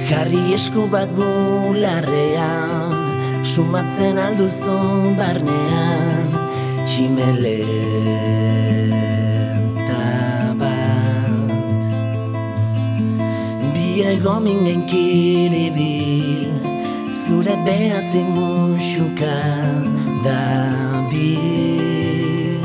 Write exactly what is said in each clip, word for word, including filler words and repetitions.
Jarri esku bat bularrean, sumatzen alduzu barnean, tximeleta bat. Bi egomin genkiribil, zure behatzi musuka dabil.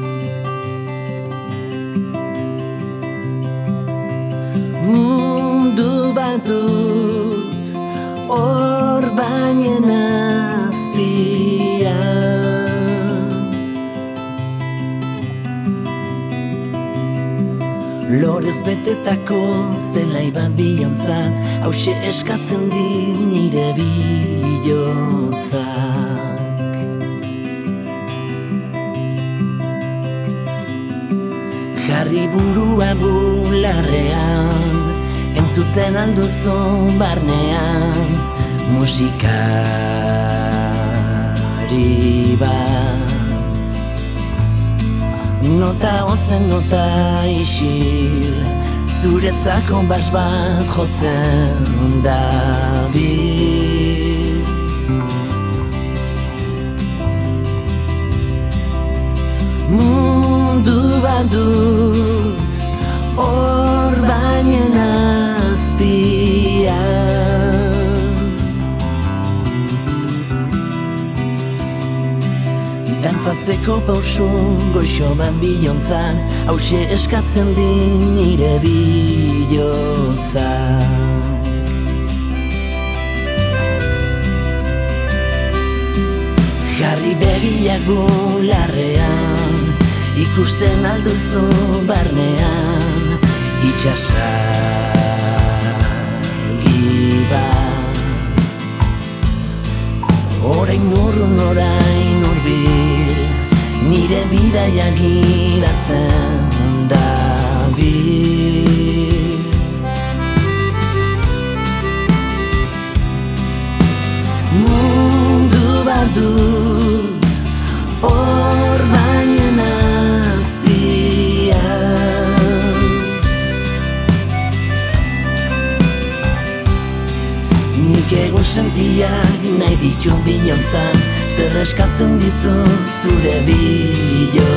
Mundu bat dut hor bainen azpian, lorez betetako zelai bat bihontzat, hause eskatzen dit nire bihotzak. Jarri burua bularrean, entzuten alduzu barnean, musikari bat. Nota ozen nota isil, zuretzako bars bat jotzen dabil. Mundu bat dut hor bainen azpian, dantzatzeko pausu goixo bat bihontzat, hause eskatzen din nire bihotzak. Jarri begiak bularrean, ikusten alduzu barnean, itxasargi bat. Orain urrun orain hurbil, nire bidaia giratzen dabil. Mundu bat dut hor bainen azpian, nik egun sentiak nahi ditun bihontzan, zer eskatzen dizu zure bihotz.